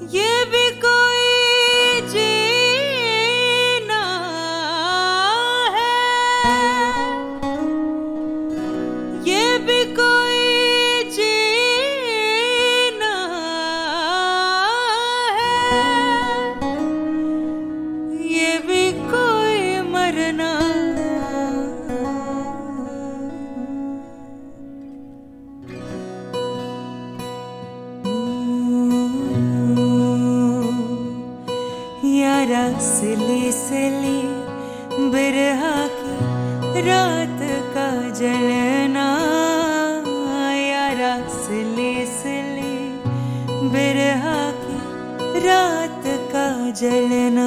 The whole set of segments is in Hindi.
ये भी कोई जीना है, ये भी कोई जीना है, ये भी कोई मरना। यारा सिली सिली बिरहा की रात का जलना, यारा सिली सिली बिरहा की रात का जलना,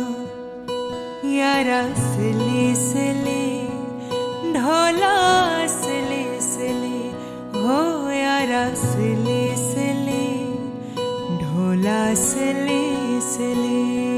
यारा सिली सिली ढोला सिली सिली हो, यारा सिली सिली ढोला सिली सिली।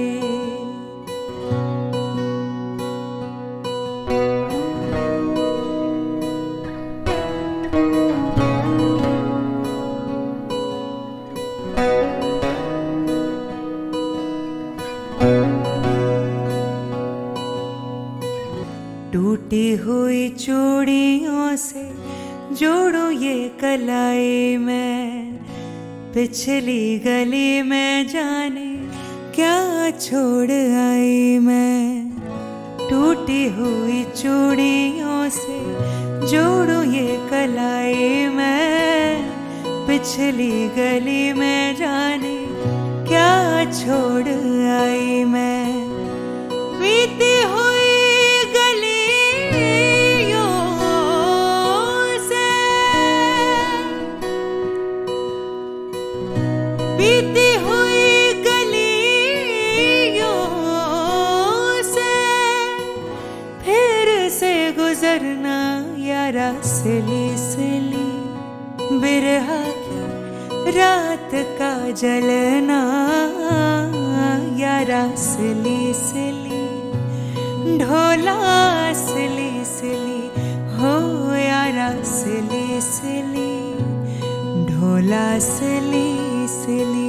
टूटी हुई चूड़ियों से जोड़ो ये कलाई में, पिछली गली में जाने क्या छोड़ आई मैं। टूटी हुई चूड़ियों से जोड़ो ये कलाई में, पिछली गली में जाने क्या छोड़ आई मैं। बीती हुई बीती हुई गलियों से फिर से गुजरना, यारा सिली सिली बिरहा की रात का जलना, यारा सिली सिली ढोला सिली सिली हो, यारा सिली सिली ढोला सिली सिली।